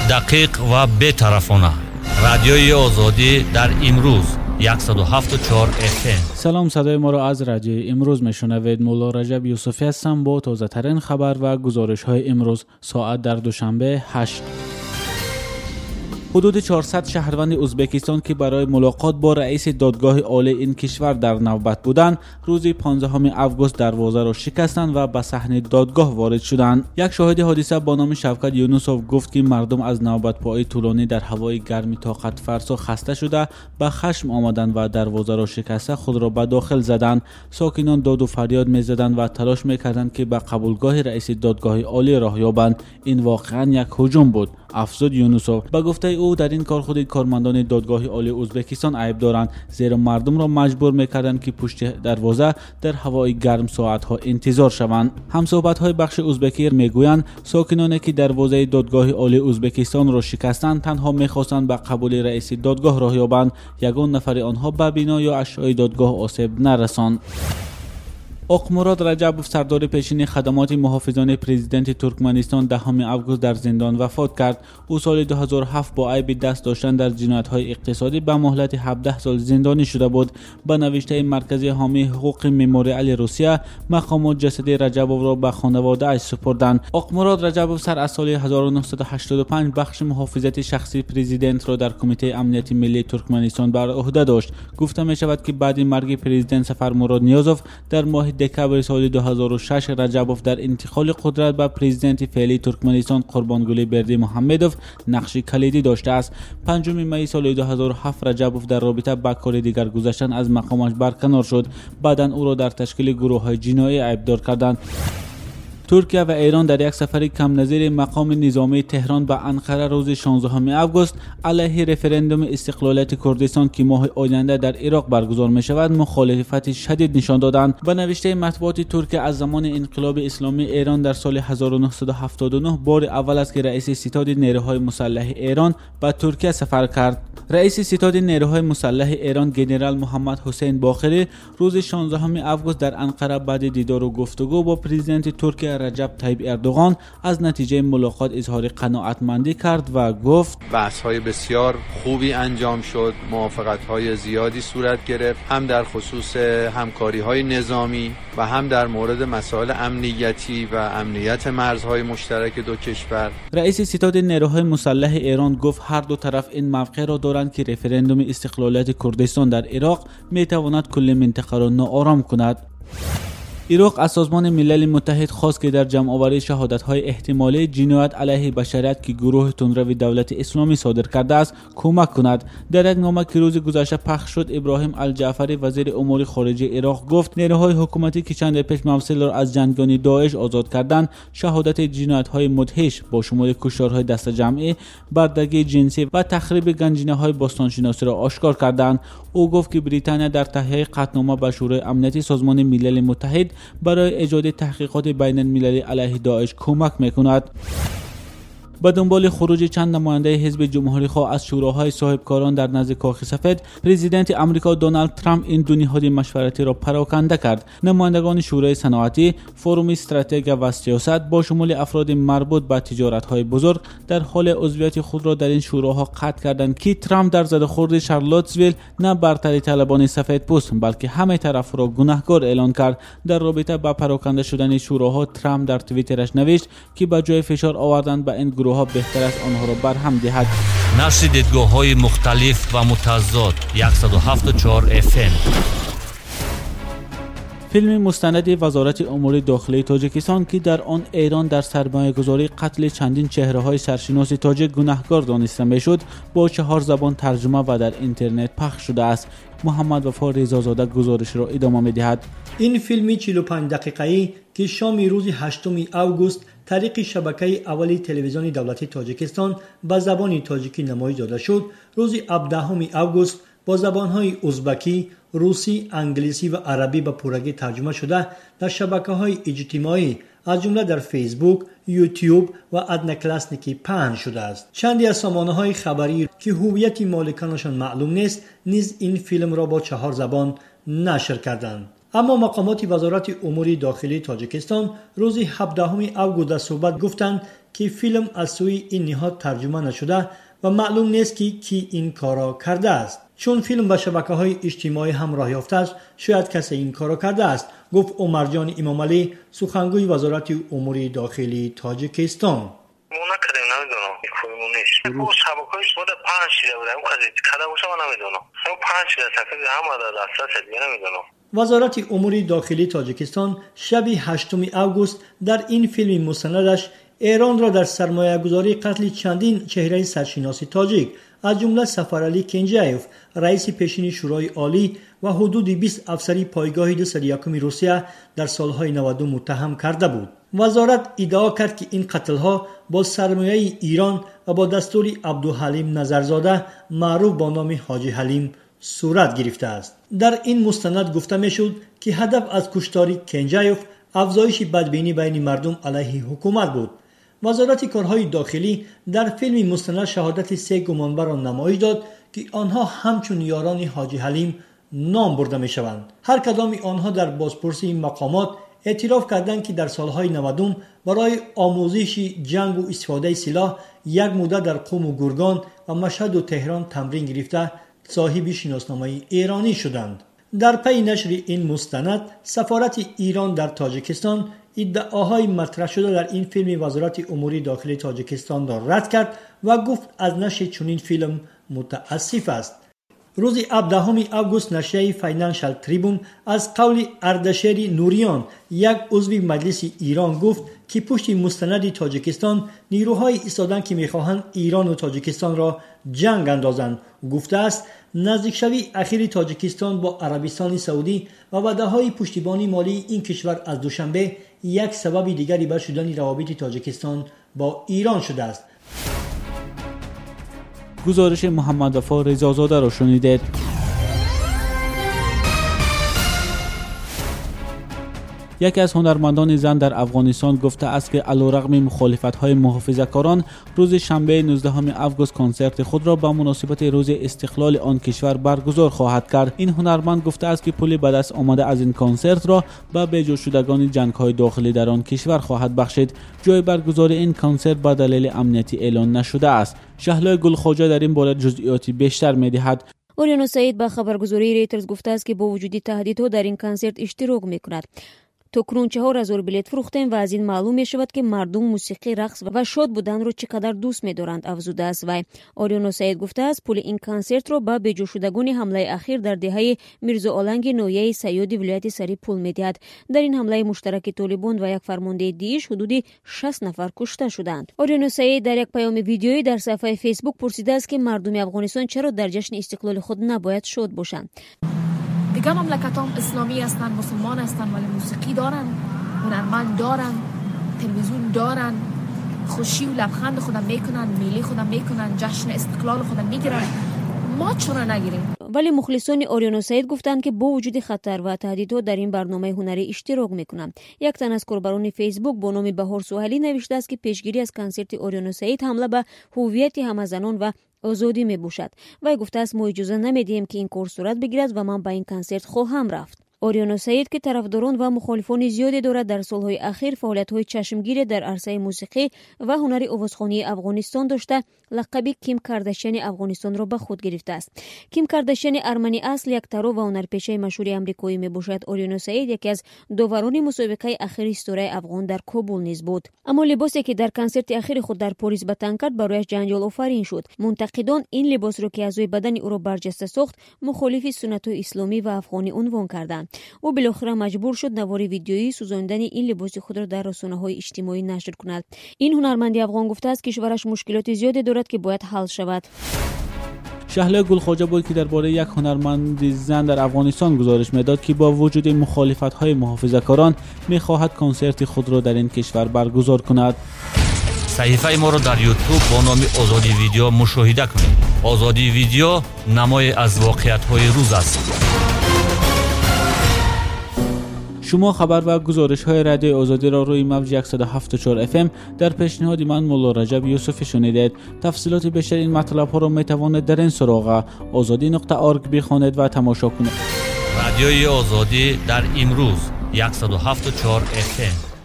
دقیق و بی‌طرفانه. رادیوی آزادی در امروز 107.4 FM. سلام، صدای ما را از رادیوی امروز میشنوید. مولا رجب یوسفی هستم با تازه ترین خبر و گزارش های امروز. ساعت در دوشنبه 8. حدود 400 شهروند ازبکستان که برای ملاقات با رئیس دادگاه عالی این کشور در نوبت بودند، روز 15 اوگوست دروازه را شکستند و به صحنه دادگاه وارد شدند. یک شاهد حادثه با نام شوکت یونوسوف گفت که مردم از نوبت پایی طولانی در هوای گرم طاقت فرسا خسته شده به خشم آمدند و دروازه را شکسته خود را به داخل زدند. ساکنان داد و فریاد می‌زدند و تلاش می‌کردند که به قبولگاه رئیس دادگاه عالی راه یابند. این واقعا یک هجوم بود، افزود یونوسوف. به گفته او در این کار خود کارمندان دادگاه عالی ازبکستان عیب دارند، زیرا مردم را مجبور می‌کردند که پشت دروازه در هوای گرم ساعت‌ها انتظار شوند. همصحبت‌های بخش ازبکی میگویند ساکنانی که دروازه دادگاه عالی ازبکستان را شکستند تنها می‌خواستند به قبول رئیس دادگاه راه یابند. یگان نفر آنها به بنا یا اشیاء دادگاه آسیب نرساند. آقمراد رجبوف، سردار پیشین خدمات محافظان پرزیدنت ترکمنستان، 10 اوگوست در زندان وفات کرد. او سال 2007 با عیب دست داشتن در جنایت‌های اقتصادی به مهلت 17 سال زندانی شده بود. به نوشته مرکز حامی حقوق مموریال روسیه، مقامات جسد رجبوف را به خانواده‌اش سپردند. آقمراد رجبوف سر از سال 1985 بخش محافظت شخصی پرزیدنت را در کمیته امنیت ملی ترکمنستان بر عهده داشت. گفته می شود که بعد مرگ پرزیدنت سفرمراد نیازوف در ماه دکبر سال 2006 رجبوف در انتقال قدرت به پرزیدنت فعلی ترکمنستان قربانگلی بردی محمدوف نقش کلیدی داشته است. 5 می سال 2007 رجبوف در رابطه با کار دیگر گذشتن از مقامش برکنار شد. بعداً او را در تشکیل گروه‌های جنایی عیبدار کردند. ترکیه و ایران در یک سفر کم نظیر مقام نظامی تهران به انقره روز 16 اوگوست علیه رفراندوم استقلالیت کردستان که ماه آینده در عراق برگزار می شود مخالفت شدید نشان دادند. به نوشته مطبوعات ترکیه، از زمان انقلاب اسلامی ایران در سال 1979 بار اول است که رئیس ستاد نیروهای مسلح ایران به ترکیه سفر کرد. رئیس ستاد نیروهای مسلح ایران ژنرال محمد حسین باقری روز 16 اوگوست در انقره بعد دیدار و گفتگو با پرزیدنت ترکیه رجب طیب اردوغان از نتیجه ملاقات اظهار قناعتمندی کرد و گفت بحث‌های بسیار خوبی انجام شد، موافقت‌های زیادی صورت گرفت، هم در خصوص همکاری‌های نظامی و هم در مورد مسائل امنیتی و امنیت مرزهای مشترک دو کشور. رئیس ستاد نیروهای مسلح ایران گفت هر دو طرف این موقع را دارند که رفراندوم استقلالیت کردستان در عراق می‌تواند کل منطقه را ناآرام کند. عراق از سازمان ملل متحد خواست که در جمع‌آوری شهادت‌های احتمالی جنایت علیه بشریت که گروه تندرو دولت اسلامی صادر کرده است کمک کند. در یک نامه که روز گذشته پخش شد، ابراهیم الجعفری وزیر امور خارجه عراق گفت نیروهای حکومتی که چند پیش موصل را از جنگجویان داعش آزاد کردند شهادت جنایت‌های مدهش با شمول کشتارهای دست جمعی، بردگی جنسی و تخریب گنجینه‌های باستانشناسی را آشکار کردند. او گفت که بریتانیا در تهیه قطعنامه به شورای امنیتی سازمان ملل متحد برای ایجاد تحقیقات بین المللی علیه داعش کمک میکند. به دنبال خروج چند نماینده حزب جمهوری خواه از شوراهای صاحبکاران در نزد کاخ سفید، پرزیدنت آمریکا دونالد ترامپ این دو نهاد مشورتی را پراکنده کرد. نمایندگان شورای صنعتی، فروم استراتژی و سیاست با شمول افراد مربوط به تجارت‌های بزرگ در حال عضویت خود را در این شوراها قطع کردند که ترامپ در زدخورد شارلوتسویل نه برتری طلبان سفیدپوست بلکه همه طرف را گناهکار اعلان کرد. در رابطه با پراکنده شدن شوراها، ترامپ در توییترش نوشت که به جای فشار آوردن به این گروه‌ها بهتر است آنها را برهم دهد. نشر دیدگاه‌های مختلف و متضاد 107.4 FM. فیلم مستند وزارت امور داخلی تاجیکستان که در آن ایران در سرمایه‌گذاری قتل چندین چهره‌های سرشناس تاجیک گناهکار دانسته می‌شد با 4 زبان ترجمه و در اینترنت پخش شده است. محمد وفا رضازاده گزارش را ادامه می‌دهد. این فیلم 45 دقیقه‌ای که شام روز 8 اوگوست طریق شبکه اولی تلویزیون دولتی تاجیکستان به زبان تاجیکی نمایش داده شد، روز 17 اوگوست با زبان‌های ازبکی، روسی، انگلیسی و عربی به پورگی ترجمه شده در شبکه‌های اجتماعی از جمله در فیسبوک، یوتیوب و ادنکلاسنیکی پهن شده است. چندی از سامانه‌های خبری که هویت مالکانشان معلوم نیست نیز این فیلم را با 4 زبان نشر کردند. اما مقامات وزارت امور داخلی تاجیکستان روز 17 اوگوست در صحبت گفتند که فیلم از سوی این نهاد ترجمه نشده و معلوم نیست که کی این کارا کرده است. چون فیلم به شبکه‌های اجتماعی هم راه یافته است، شاید کسی این کارا کرده است، گفت عمر جان امام علی، سخنگوی وزارت امور داخلی تاجیکستان. نمیدونم کدومون نیست. اون شبکه‌اش بود 5 شیده بود. اون قضیه کدومش من نمیدونم. اون 5 شیده صفحه هم در دسترس نمیدونم. وزارت امور داخلی تاجیکستان شب 8 اوگوست در این فیلم مستندش ایران را در سرمایه‌گذاری قتل چندین چهره سرشناس تاجیک از جمله سفرعلی کنجایف، رئیس پیشین شورای عالی و حدود 20 افسری پایگاه 201 روسیه در سالهای 92 متهم کرده بود. وزارت ادعا کرد که این قتل‌ها با سرمایه ایران و با دستور عبدالحلیم نظرزاده معروف با نام حاجی حلیم صورت گرفته است. در این مستند گفته می‌شد که هدف از کشتار کنجایف افزایش بدبینی بین مردم علیه حکومت بود. وزارت کارهای داخلی در فیلم مستند شهادت 3 گمانبر را نمایش داد که آنها همچون یاران حاجی حلیم نام برده می‌شوند. هر کدام آنها در بازپرسی مقامات اعتراف کردند که در سالهای 90 برای آموزش جنگ و استفاده سلاح یک مدت در قم و گرگان و مشهد و تهران تمرین گرفته صاحب شناسنامه ایرانی شدند. در پی نشر این مستند، سفارت ایران در تاجیکستان ادعاهای مطرح شده در این فیلم وزارت امور داخلی تاجیکستان را رد کرد و گفت از نشر چنین فیلم متاسف است. روز 17 اوگوست نشریه فاینانشال تریبون از قول اردشیر نوریان، یک عضو مجلس ایران، گفت که پشت مستند تاجیکستان نیروهای ایستادند که می‌خواهند ایران و تاجیکستان را جنگ اندازند. گفته است نزدیکشوی اخیر تاجیکستان با عربستان سعودی و وعده‌های پشتیبانی مالی این کشور از دوشنبه یک سبب دیگری بر شدن روابط تاجیکستان با ایران شده است. گزارش محمد وفا رضازاده را شنیدید. یکی از هنرمندان زن در افغانستان گفته است که علیرغم مخالفت‌های محافظه‌کاران روز شنبه 19 اوگوست کنسرت خود را به مناسبت روز استقلال آن کشور برگزار خواهد کرد. این هنرمند گفته است که پول به دست آمده از این کنسرت را به بجا شدگان جنگ‌های داخلی در آن کشور خواهد بخشید. جای برگزاری این کنسرت به دلیل امنیتی اعلان نشده است. شهلا گلخواجه در این باره جزئیاتی بیشتر می‌دهد. اوریانو سعید به خبرگزاری ریترز گفته است که با وجود تهدیدها در این کنسرت اشتراک می‌کند. تکنون 4000 بلیت فروختیم و از این معلوم می شود که مردم موسیقی، رقص و شاد بودن را چقدر دوست می دارند، افزوده است. و اوریانو سعید گفته است پول این کنسرت را به بجا شدگان حمله اخیر در دهه میرزا آلنگ نویه صیاد ولایت سری پول می دهد. در این حمله مشترک طالبان و یک فرمانده دیش حدود 60 نفر کشته شدند. اوریانو سعید در یک پیام ویدیویی در صفحه فیسبوک پرسیده است که مردم افغانستان چرا در جشن استقلال خود نباید شاد باشند. دیگه مملکتام اسلامی هستن، مسلمان هستن، ولی موسیقی دارن، هنرمند دارن، تلویزیون دارن، خوشی و لبخند خودم میکنن، میلی خودم میکنن، جشن استقلال خودم میگیرن. ما چرا نگیریم؟ ولی مخلصان اوریانو سعید گفتند که با وجود خطر و تهدیدها در این برنامه هنری اشتراک میکنند. یک تن از کاربران فیسبوک با نام بهار سوهلی نوشته است که پیشگیری از کنسرت اوریانو سعید حمله به هویت همزنان و آزادی میباشد. و گفته است ما اجازه نمیدیم که این کار صورت بگیرد و من به این کنسرت خواهم رفت. اوریانو سعید که طرفداران و مخالفان زیادی دارد، در سالهای اخیر فعالیت‌های چشمگیر در عرصه موسیقی و هنر آوازخوانی افغانستان داشته لقب کیم کارداشیان افغانستان را به خود گرفته است. کیم کارداشیان ارمنی اصل یک ترو و هنرپیشه مشهور آمریکایی میباشد. اوریانو سعید یکی از داوران مسابقه اخیر استوره افغان در کابل نیز بود. اما لباسی که در کنسرت اخیر خود در پاریس به تن کرد برایش جنجال آفرین شد. منتقدان این لباس را که از روی بدن او را برجسته ساخت مخالف سنت اسلامی و افغانی عنوان کردند. او بالاخره مجبور شد نوار ویدیویی سوزاندن این لباس خود را در رسانه‌های اجتماعی نشر کند. این هنرمند افغان گفته است که کشورش مشکلات زیادی دارد که باید حل شود. شهلا گلخواجه بود که درباره یک هنرمند زن در افغانستان گزارش میداد که با وجود مخالفت‌های محافظه‌کاران می‌خواهد کنسرت خود را در این کشور برگزار کند. صحیفه ما را در یوتیوب با نام آزادی ویدیو مشاهده کنید. آزادی ویدیو نمای از واقعیت‌های روز است. شما خبر و گزارش‌های رادیو آزادی را روی موج 107.4 FM در پیشنهاد من مولا رجب یوسفی شنیدید. تفصیلات بیشتر این مطلب‌ها را می‌توانید در این سراغ azadi.org بخوانید و تماشا کنید. رادیوی آزادی در امروز 107.4 FM